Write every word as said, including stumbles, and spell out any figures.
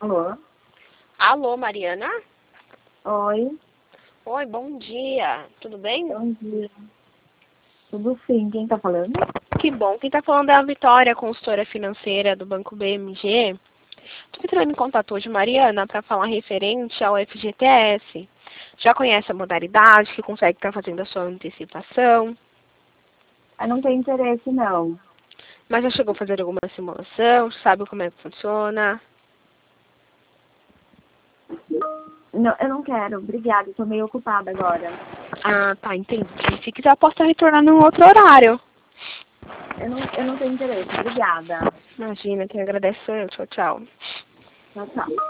Alô? Alô, Mariana? Oi, Oi, bom dia. Tudo bem? bom dia. Tudo sim, quem tá falando? Que bom. Quem tá falando é a Vitória, consultora financeira do Banco B M G. Tô entrando em contato hoje, Mariana, para falar referente ao F G T S. Já conhece a modalidade, que consegue estar fazendo a sua antecipação, Eu não tenho interesse, não. mas já chegou a fazer alguma simulação, sabe como é que funciona? Não, eu não quero, obrigada, tô meio ocupada agora. Ah, tá, entendi. Se quiser, eu posso estar retornando em um outro horário. Eu não, eu não tenho interesse, obrigada. Imagina, quem agradece sou eu. Tchau, tchau. Tchau, tchau.